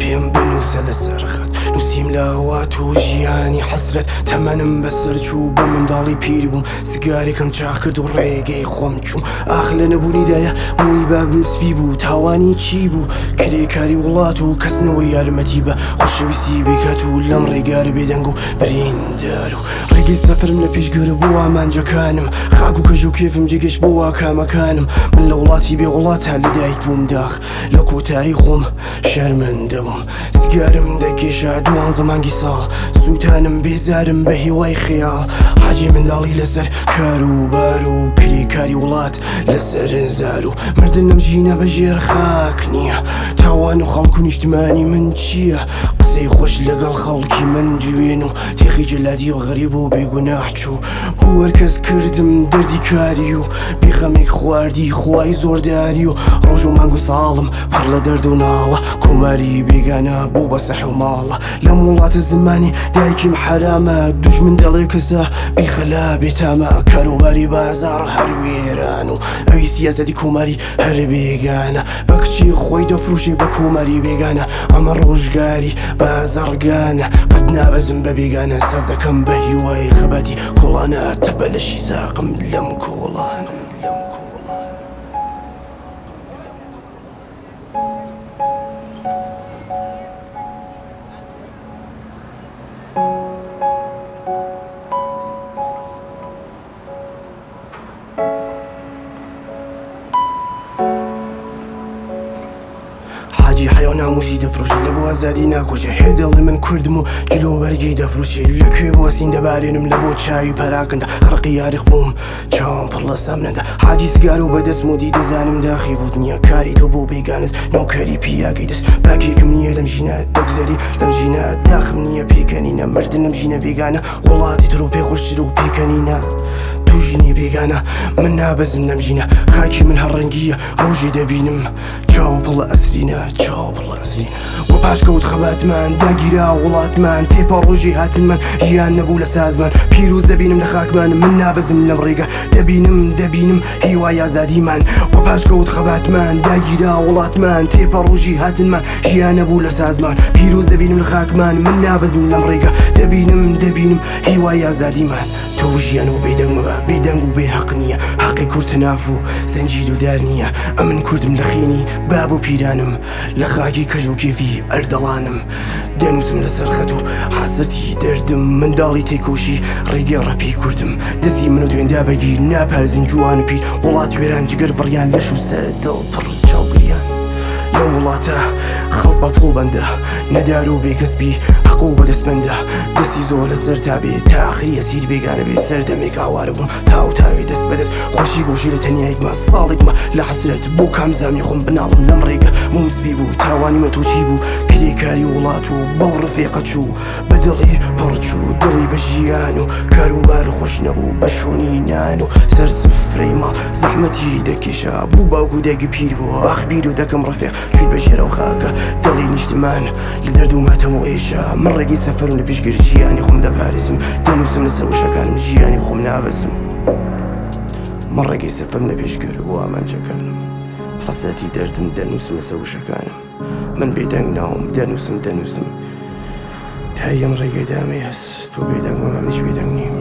پێم بنووسە لەسەر خەت نووسیم لە هەوات و ژیانی حەسرەت تەمەنم بەسەر چوو بە منداڵی پیر بووم سگارێکم چاق کرد و ڕێگەی خۆم چوو ئاخ لە نەبوونیدایە مووی بابم سپی بوو تاوانی چی بوو کرێکاری وڵات و کەسنەوەی یارمەتی بە خۆشەویستی بکات و لەم ڕێگارە بێدەنگ و بریندار و ڕێگەی سەفرم لە پێشگەرە بۆ ئامانجەکانم خاک و کەژ و کێفم جێگەشت بۆ واکامەکانم من لە وڵاتی بێوڵات هە لەدایک بووم داخ لە کۆتایی خۆم شەرمەندە بووم سگارم دەکێشا 12 مانگی ساڵ سووتانم بێزارم بە هێوای خەیاڵ حاجی منداڵی لەسەر کار و بار و کرێکاری وڵات لەسەر زار و مردن لەم ژینە بەژێر خاک نییە تاوان و خەڵک و نیشتمانی من چییە قسەی خۆش لەگەڵ خەڵکی من جوێن و تێخی جەلادی و غەریب و بێگوناح چوو بۆ وەرکەس کردم دەردی کاری و بیخەمێک خواردی خوای زۆرداری و ڕۆژ و مانگ و ساڵم پڕ لە دەرد و ناڵە کۆماری بێگانە بۆ بە سەح و ماڵە لەم وڵاتە زمانی دایکیم حرامە دوژمن دەڵێ کەسە بیخەلا بێتامە کاروباری بازار هەر وێران و ئەوی سیاسەتی کۆماری هەر بێگانە بە کچی خۆی دەفرۆشێ بە کۆماری بێگانە ئەمە ڕۆژگاری بازارگانە قەت نابەزم بە بێگانە سازەکەم بە هیوای خەباتی کۆڵانە تەبە لەشی ساقم لەم کۆڵان حاجی حەیاو ناموسی دەفرۆشێ لە بۆ ئازادی ناکۆچێ هێ دەڵێ من کوردم و جلۆ بەرگەی دەفرۆشێ لەکوێ بۆ سین دەبارێنم لە بۆ چاوی پەراکەندا خەڕقی یاریخ بووم چاوم پڕ لە سەمنەدا حاجی سگار و بەدەست مودی دەزانم داخی بوت نییە کاری تۆ بۆ بێگانست ناوکەری پیاگەی دەست باکێکم نییە لەم ژینە دەگزەری لەم ژینە داخم نییە پێکەنینە مردن لەم ژینە بێگانە وڵاتی تر و پێخۆشتر و پێکەنینە توژینی بێگانە من نابەزم لەم ژینە خاکی من هەڕەنگیە ڕۆژێ دەبینم چاو پڵ ئەسرینە چاو پڵ ئەسرینە وە پاشکەوت خەباتمان داگیرا وڵاتمان تێپە ڕۆژی هاتنمان ژیان نەبوو لە سازمان پیرۆز دەبینم لە خاکمان من نابەزم لەم ڕێگە دەبینم هیوای ئازادیمان وە پاشکەوت خەباتمان داگیرا وڵاتمان تێپە ڕۆژی هاتنمان ژیان نەبوو لە سازمان پیرۆز دەبینم لە خاکمان من نابەزم لەم ڕێگە دەبینم هیوای ئازادیمان تۆ ژیان و بێدەنگ مەبە بێدەنگ و بێحەق نییە حەقی کورت ناف و سەنجید و دار نییە ئەمن کوردم لە خێنی باب و پیرانم لە خاکی کەژ و کێفی ئەردەڵانم دەنووسم لەسەر خەت و حەسەتی دەردم منداڵی تێکۆشی ڕێگەی ڕەپی کوردم دەستی من و دوێندا بەگیر ناپارزن جوان و پیر وڵات وێران جگەر بڕیان لەش و سەر دڵ پڕ چاوگریان لەم وڵاتە خەڵک بە پوڵ بەندە نەدار و بێکەسبی حەق و بەدەستمەندە دەستی زۆر لەسەر تابێ تا ئاخری ئەسیر بێگانە بێ سەردەمێک ئاوارە بووم تاو تاوێ دەست بەدەست خۆشی گۆشی لە تەنیایکمە ساڵێکمە لە حەسرەت بۆ کامزامی خۆم بناڵم لەم ڕێگە مومسبی بوو تاوانیمە تۆچی بوو کرێکاری وڵات و بەو ڕفێقە چوو بە دڵی پڕچوو دڵی بە ژیان و کاروبار خۆش نەبوو بە شوێنی نان و سەر سفرەی ماڵ زەحمەتی دەکێشا بوو باوکو دایکی پیر بووە ئەخبیر و دەکەم ڕفێق چوویت بە ژێرە و خاکە دڵی نیشتمان لە دەرد و ماتەم و ئێشە من ڕێگەی سەفەرم لە پێشگەر ژیانی خۆم دەپارێزم دەنووسم لەسەر وشەکانم ژیانی خۆم نابەزم من ڕێگەی سەفەرم لە پێشگەر بۆ ئامانجەکانم حەسەتی دەردم دەنووسم لەسەر وشەکانم من بێدەنگ ناوم دەنووسم تا ئەم ڕێگەی دامەی هەست تۆ بێدەنگ مەمە هیچ بێدەنگ نیم